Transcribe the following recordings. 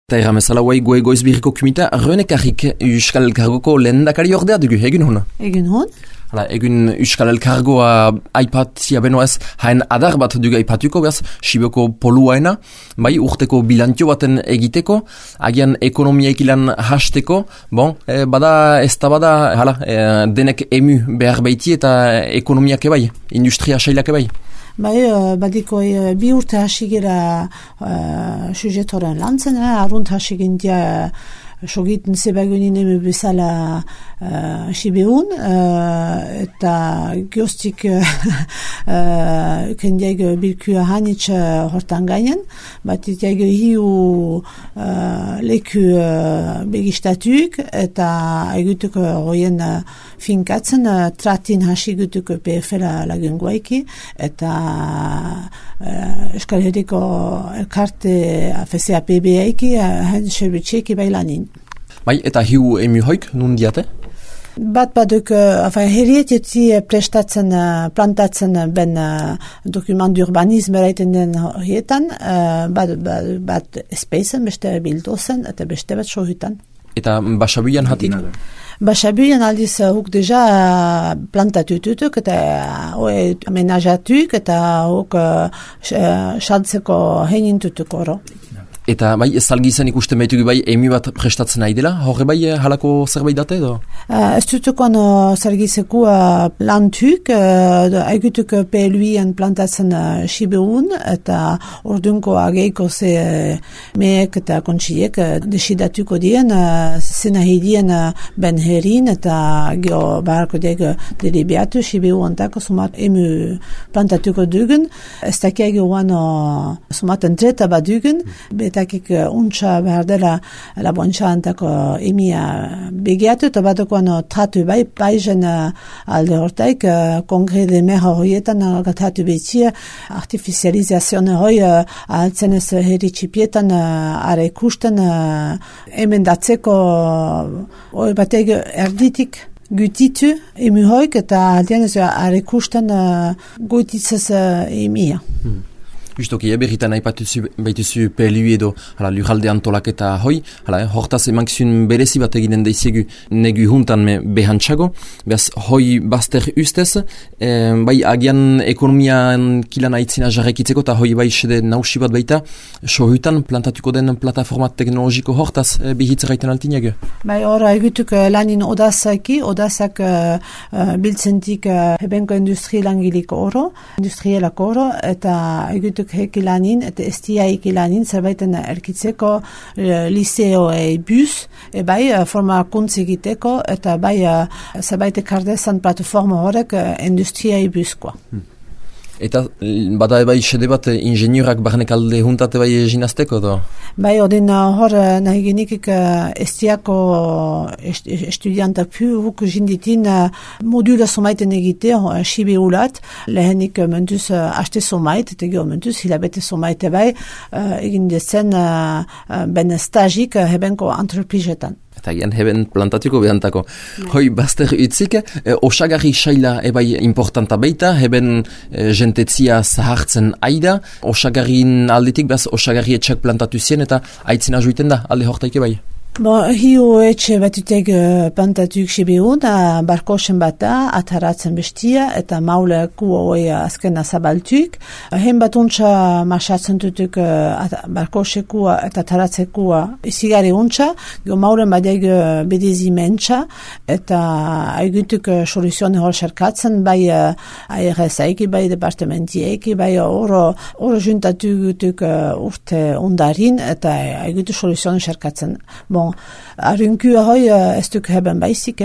Eta erramezala guai goiz birriko kumita, Renekarrik Euskal Elkargoko lehendakari ordea dugu, egin hona? Egin hon. Egin Euskal Elkargoa aipatzia benoaz, hain adar bat dugu aipatuko, behaz, Siboko poluaena, bai, urteko bilantio baten egiteko, agian ekonomia ikilan hasteko, bada, ez da bada, denek emu behar baiti eta ekonomiak ebai, industria sailak ebai. Badiko bi urte hasigera sujetoren lantzen, arunt hasigindia sogiten zebagunin eme bezala Sibeun, eta gioztik kendiag bilkua hanitz hortan gainen, bat itiag hiu leku begistatuk, eta egutuk roien finkatzen, tratin hasigutuk PFL lagunguaiki, eta Euskal Herriko elkarte FCAPB-aiki hain serbitxeki bailanin. Eta hiu emu hoik, nun diate? Bat baduk, herrieteti prestatzen, plantatzen ben dokument d'urbanisme eraiten den horietan, bat espeizen, beste bildozen, eta beste bat sohutan. Eta Basabuian hatik? Basabuian aldiz huk deja plantatututuk eta amenajatuk eta huk xantzeko henintutuk oro. Eta zalgizan ikusten behitugu emi bat prestatzen nahi dela? Horre halako zerbait date edo? Ez dutukon zalgizeko plantuk, egutuk PLUien plantatzen Sibeun, eta ordunko ageiko ze meek eta kontsiek desidatuko dien, zena hidien ben herin, eta geho barako diek delibiatu Sibeun antako sumat emu plantatuko dugun, ez dakiak guan sumat entreta bat dugun, betakik untsa behar dela labontxa antako emia begiatu, eta batokoan tratu baizen alde hortaik, kongre de meha horietan gatatu behitzia, artificializazioan hoi altzen ez herri txipietan are ikusten emendatzeko hoi batek erditik gutitu emu hoik, eta aldean ez are ikusten goititzez emia. Justoki, berritan baituzu PLU edo lujalde antolaketa hoi, hortaz emankizun berezi bat eginen daizegu negu juntan behantxago, behaz hoi bazter ustez, agian ekonomian kilan aitzina jarrekitzeko eta hoi sede nausi bat baita, sohutan plantatuko den plataforma teknologiko hortaz bihitzeraiten altinak? Hor egutuk lanin odazak biltzentik hebenko industri langiliko oro, industrielako oro, eta egutuk hekilanin eta estiaik-ilanin zerbaiten erkitzeko liseoei bus, formakuntz egiteko, eta zerbait ekardezan plataforma horrek industriai buskoa. Eta bada sede bat ingenierak barnek alde juntate ginazteko edo? Odin hor nahi genikik estiako estudiantak huk jinditin modula somaiten egite Sibeulat, lehenik mentuz haste somait, eta gero mentuz hilabete somaite egin dezen ben stagik hebenko entreprisetan. Eta gian heben plantatuko behantako. Hoi, bazter utzik, osagarri saila ebai importanta baita, heben jentetzia zahartzen aida, osagarrin aldetik, behaz osagarri etxak plantatu zien, eta aitzina juiten da, alde hortaik ebai. Hiu etxe batutek plantatuk Sibeun, barkosen bata, ataratzen bestia, eta mauleku hoi azkena zabaltuk. Hen batuntza marxatzen dutuk barkoseku eta ataratzeko izigari untza, maulen badeg bedezi mentxa, eta egutuk soluzioan hor xerkatzen, ARS-aiki, departamentiaiki, oro juntatugutuk urte ondarin, eta egutuk soluzioan xerkatzen. Arrunkua hoi ez duk heben baizik,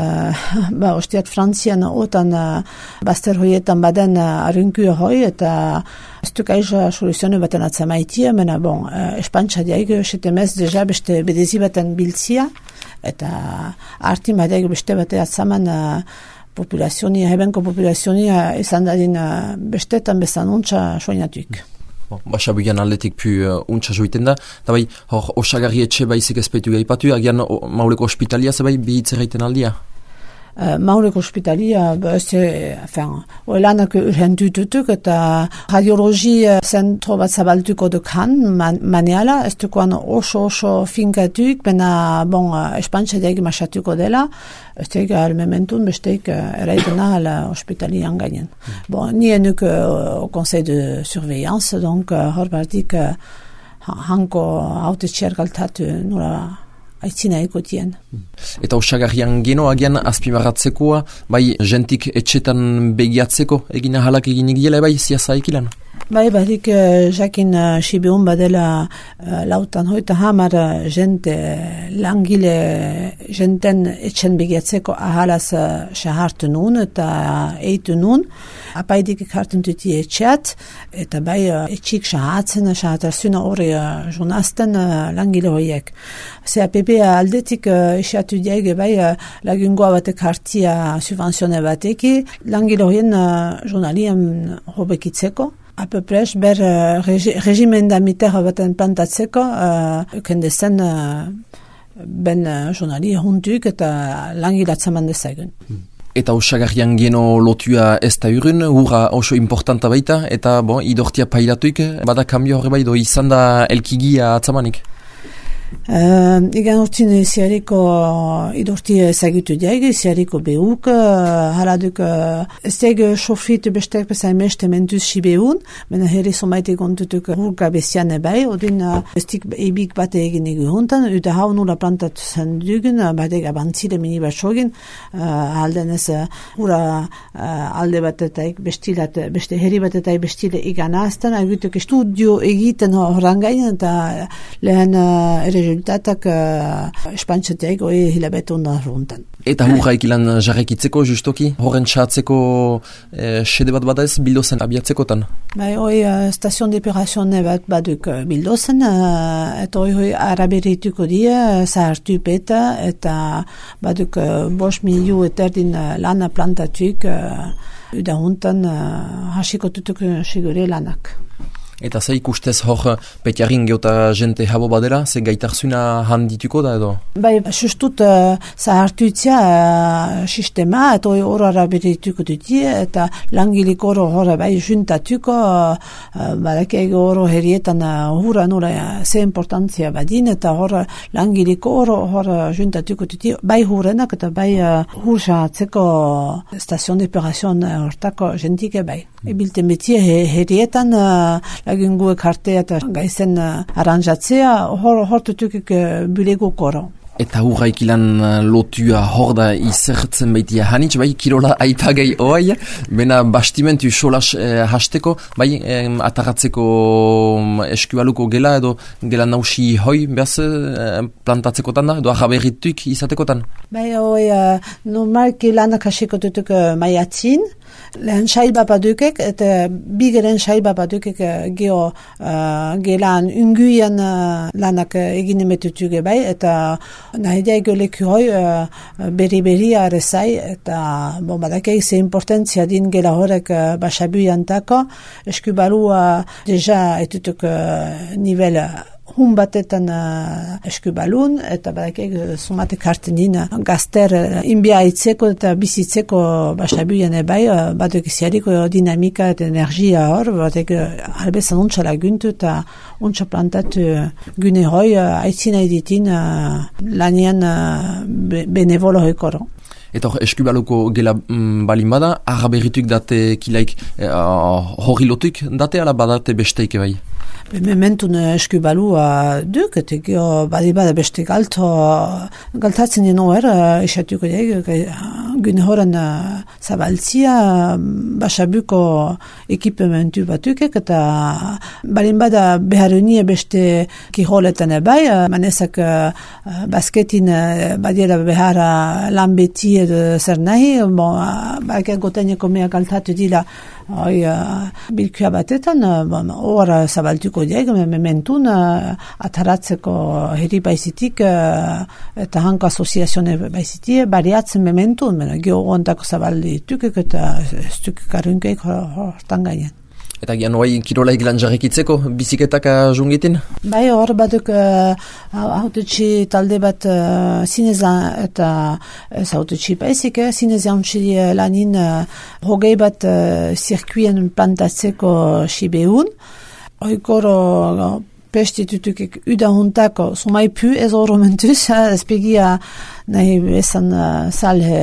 ostiat Frantzian otan bazter hoietan baden arrunkua hoi, eta ez duk aiza soluzione baten atzamaitia, mena espantxa diaik, setemez deja beste bedezi baten biltzia, eta artin badiaik beste bate atzaman populazionia, hebenko populazionia izan dadin bestetan bezan untsa soinatuik. Basabuian aldetik pu untsa joiten da, eta hor osagarri etxe baizik ezpeitu gaipatu, agian mauleko ospitalia zebai bihitzeraiten aldia? Maureko ospitalia, lanak urhentututuk eta radiologi zentro bat zabaltuko dukan, maniala, ez dukoan oso finkatuik, bena, espantxadeak masatuko dela, ez duik mementun besteik eraitena ospitalian gainen. Ni enuk conseil de surveillance, donc hor bardik hanko haute txergaltatu nura aitzina ekotien. Eta osagarrian geno agian azpimarratzekoa, bai jentik etxetan begiatzeko egina halak eginik dela bai ziaza ekilan? Bai, badik jakin Sibiun badela lautan hoita hamar jente langile jenten etxen begiatzeko ahalaz sahartu nun eta eitu nun. Apaidik ikartun tuti etxeat, eta bai etxik sahatzuna hori jonazten langile hoiek. CAPP aldetik esiatu diag bai lagungoa batek hartia subvenzione bateki, langile hoien jonalien hobekitzeko. A peu près, ber regimen d'amiter baten plantatzeko, kendezen ben jonali huntuk eta langilatzaman dezagun. Eta osagarrian geno lotua ez da urun, hurra oso importanta baita, eta idortia pairatuik, bada kambio horre bai, izan da elkigia atzamanik? Igen urtin ziariko idorti ezagutu diag, ziariko behuk, haladuk ez diag sofrit bestek pesain meste mentuz Sibeun, mena herri somaite kontutuk hurga bestian ebai, odin estik ebik bate egin egu huntan, uta hau nula plantatu zen dugun, badek abantzile mini bat sogin, alden ez hurra alde batetaik bestilat, beste herri batetaik bestile egan azten, agutuk estudio egiten horangain, eta lehen rezultatak espantxateak hori hilabete ondan runtan. Eta hurraik ilan jarrekitzeko justoki? Horren txatzeko sede bat bada ez bildozen abiatzekotan? Bai, hori stazion depurazione bat baduk bildozen, eta hori araberituko die, zahartu peta, eta baduk 5 miliu eterdin lana plantatuik, uda huntan hasiko tutuk sigure lanak. Eta ze ikustez hor petiarin geota jente habo badera, ze gaitarzuna handituko da edo? Bai, sustut zahartuitzia sistema, eta hori araberituko duti, eta langilik hori bai juntatuko, badakeg hori herrietan hurra nura ze importantzia badin, eta hori langilik hori juntatuko duti, bai hurrenak eta bai hursatzeko stazion depurazion hortako jentike bai. Ebilte metie herrietan lagunguek hartea eta gaizen aranjatzea hortutukik bulego koro. Eta hurraik ilan lotua hor da izertzen baitia hanitz, bai kirola aipagai oai, bena bastimentu solas hasteko, bai ataratzeko eskualuko gela edo gela nausi hoi behaz plantatzekotan da, edo ahaberrituik izatekotan? Bai, hoi normalki lanak hasiko tutuk maiatzin, lehen sailba badukek, eta bigeren sailba badukek gelan unguian lanak egin emetutuge bai, eta nahi daiko leku hoi beri arezai, eta badakei ze importantzia din gela horrek basabuiantako, eskubalua deja etutuk nivel hun batetan eskubalun, eta badakek sumatek harten din gazter inbia itzeko eta bizitzeko basabuian ebai, baduk iziariko dinamika eta energia hor, badek albezan untsa laguntu eta untsa plantatu gune hoi aitzina editin lanian benevolo hoikoro. Eta eskubaluko gela balin bada, araberrituk date kilaik hori lotuk date ala badate besteike bai? Mementun eskubalua duk, eta badibada beste galtatzen dinoer, isatuko diag, gune horan zabaltzia, basabuko ekipementu batukek, eta balin bada beharunie beste kiroletan ebai, manezak basketin badiela behara lan beti edo zer nahi, bakek goteneko mea galtatu dila bilkua batetan, hor zabaltuko diag, mementun ataratzeko herri baizitik eta hanko asoziazione baizitik, bariatzen mementun, geho ontako zabalditukek eta estukik arunkeik hortan gaien. Eta gian hoai kirolaik lan jarrikitzeko biziketak jungitin? Bai, hor baduk hautetxi talde bat zinezan eta ez hautetxi paizik, zinezan txili lanin hogei bat zirkuien plantatzeko sibeun. Oikoro pestitutukek udahuntako sumaipu ez oro mentuz, ezpegia nahi bezan salhe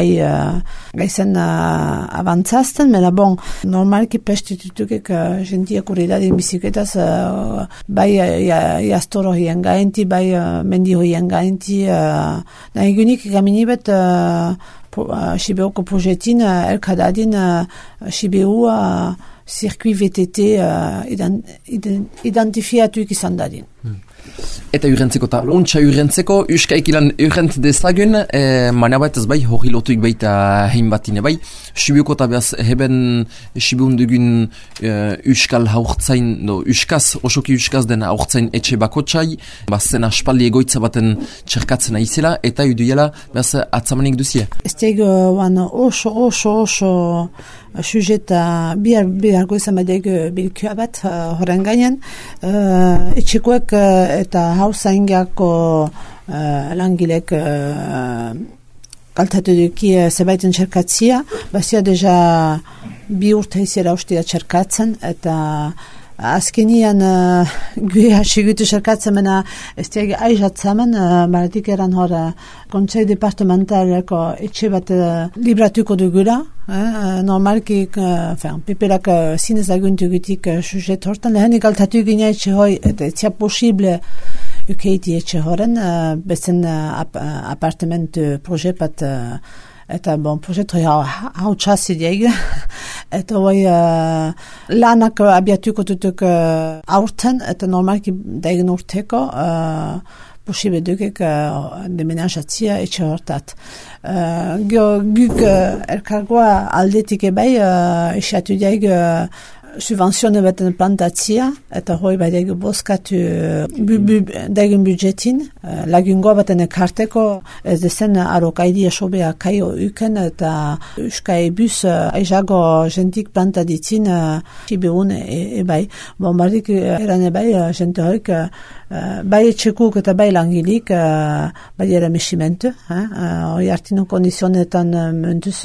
gaizen avantzazten, mena bon, normalki pestitutukek jentia kuridadin biziketaz bai jastoro hien gainti, bai mendi hien gainti, nahi gunik gaminibet Sibeoko projetin elkadadin Sibeua circuit VTT identifiatuik izan dadin. Eta urrentzeko eta untxa urrentzeko, uskaik ilan urrent dezagun, mana bat ez bai, hori lotuik baita hein batine bai, Sibioko eta behaz heben Sibiun dugun uskal haurtzain, uskaz, osoki uskaz den haurtzain etxe bakotxai, zen aspaldi egoitza baten txerkatzen aizela, eta iduela behaz atzamanik duzie. Ez teg oso sujeta bihar goizan badeg bilkua bat horren gainen, etxekoek eta hauzaingiako langilek kaltatu duki zebaiten txerkatzia, bazia deja 2 urte izera ustia txerkatzen, eta azkenian gue hasigutu txerkatzen mena ez tiag aizatzamen, baratik eran hor kontsei departamentaleko etxe bat libratuko dugula, normalki piperak zinez laguntu gutik sujet hortan, lehenik altatu gina etxe hoi, eta etzia posible ukeiti etxe horren, bezen apartament projet bat eta bon, projet hau txasideig, eta hoi lanak abiatuko tutuk aurten, eta normalki daigen urteko posible dukek demenajatzia etxe hortat. Guk elkargoa aldetik ebai esiatu daig subvenzione baten plantatzia, eta hoi baideg boskatu daigen budjetin, lagungoa baten ekarteko, ez dezen arokaidi esobea kaio uken, eta uskai bus aizago jentik plantaditzin Sibeun ebai. Bon, bardik eran ebai jente hoik bai etxekuk eta bai langilik bai eremesimentu. Hoi artino kondizionetan mentuz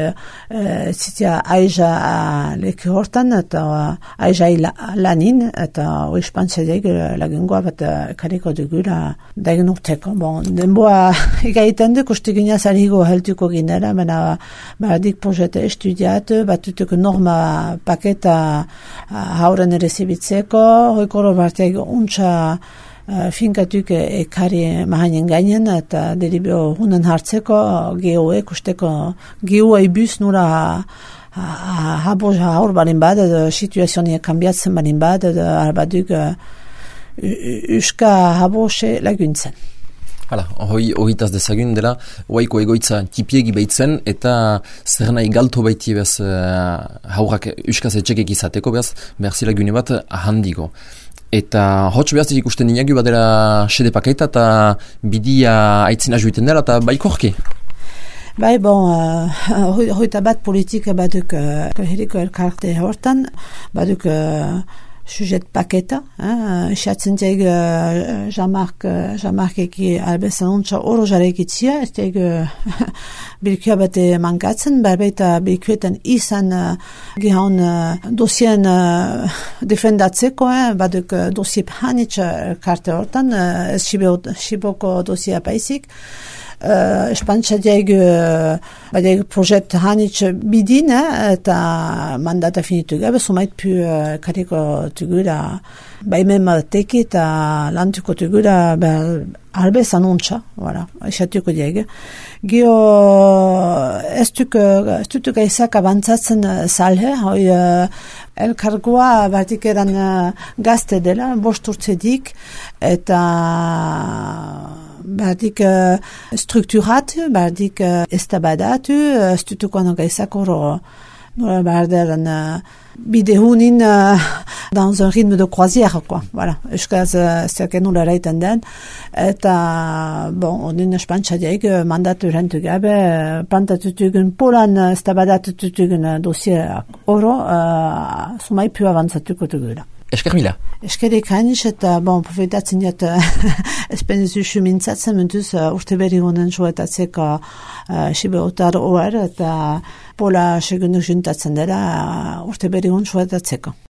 zitia aiza leki hortan, eta aizai lanin, eta hoi espantzedeik lagungoa bat kariko dugula daigen urteko. Bon, denboa egaiten duk, ustigina zarigo heltuko ginera, mena baradik projete estudiatu, batutuk norma paketa hauren erezibitzeko, hoi koro barteak untxa finkatuk ekari mahainen gainen, eta deribio hunen hartzeko, geoek usteko, geoei bus nura haur barin bad, situazionia kambiatzen barin bad, albaduk uska habose laguntzen. Hala, horietaz dezagun dela, oaiko egoitza tipiegi baitzen, eta zer nahi galto baiti bez haurak uskaz etxekek izateko bez, behar zilagune bat handiko. Eta hotz behaz ikusten inagu badera sede paketa eta bidia aitzina juiten dela eta baikorki. Bai, bon, hoita bat politika baduk herriko elkarte hortan, baduk sujet paketa, esatzen teig Jean-Marc eki albezan ontsa oro jarekitzia, ez teig bilkua bate mankatzen, barbeita bilkuetan izan gehaun dosien defendatzeko, baduk dosie hanitz elkarte hortan, ez Siboko dosia paisik, espantzadeig projet hanitz bidin, eta mandata finitu gabe, sumait pu kariko tugura, baimen malteki eta lantuko tugura, albezan ontsa, voilà, esatuko dieg. Gio, ez dutuk aizak abantzatzen salhe, hoi elkargoa batik eran gazte dela, 5 urtedik, eta badik strukturatu, badik estabadatu, ez dutuko anagaizak oro nola behar deren bide hunin dans un rythme de croisière, quoi. Voilà, euskaz ez dakit nola eraiten den, eta, bon, honin espantxadiaik mandatu rentu gabe, plantatutugun polan ez da badatutugun dosieak oro, sumai pio avantzatuko dugula. Esker mila. Eskerrik hainiz eta, bon, profitatzen jat espenizu mintzatzen mentuz urte berri honen soetatzeko sibe otar oer eta pola segundu juntatzen dela urte berri hon soetatzeko.